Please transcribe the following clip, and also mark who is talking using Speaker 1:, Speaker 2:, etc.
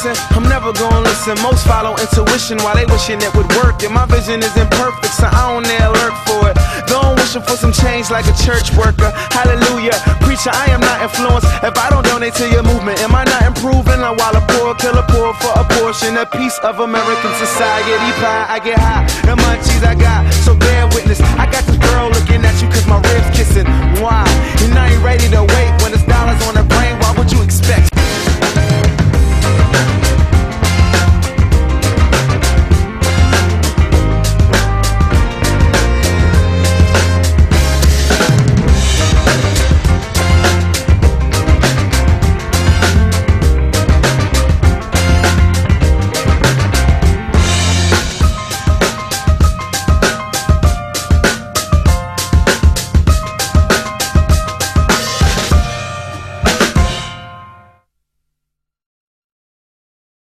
Speaker 1: listen, I'm never gonna listen. Most follow intuition while they wishing it would work. And my vision isn't perfect, so I don't dare lurk for it. Don't wishing for some change like a church worker. Hallelujah, preacher, I am not influenced. If I don't donate to your movement, am I not improving? While a poor killer poor for a portion, a piece of American society pie. I get high, the munchies I got, so bear witness. I got this girl looking at you cause my ribs kissing. Why? And I ain't ready to wait.